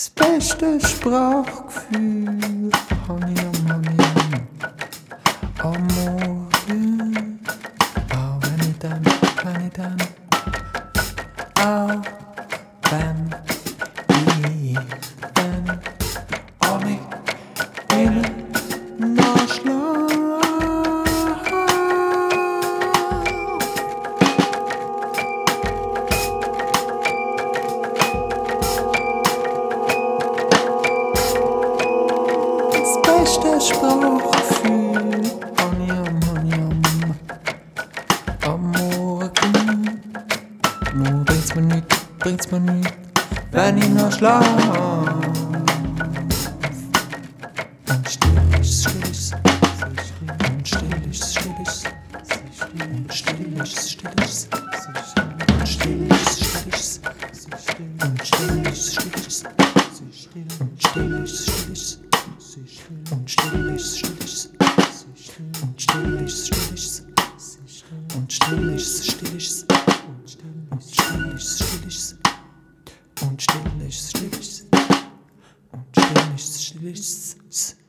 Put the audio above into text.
Das beste Sprachgefühl habe ich am Morgen. Auch wenn ich dann, auch wenn ich dann an mich innen nachschlage. Das beste Sprachgefühl habe ich am Morgen. Nur bringt's mir nichts, wenn ich noch schlaf. Und still ist, und still ist, und still ist, und still ist, und still ist, und still ist, und still ist, und still ist, und still ist, und still ist, und still ist, und still ist.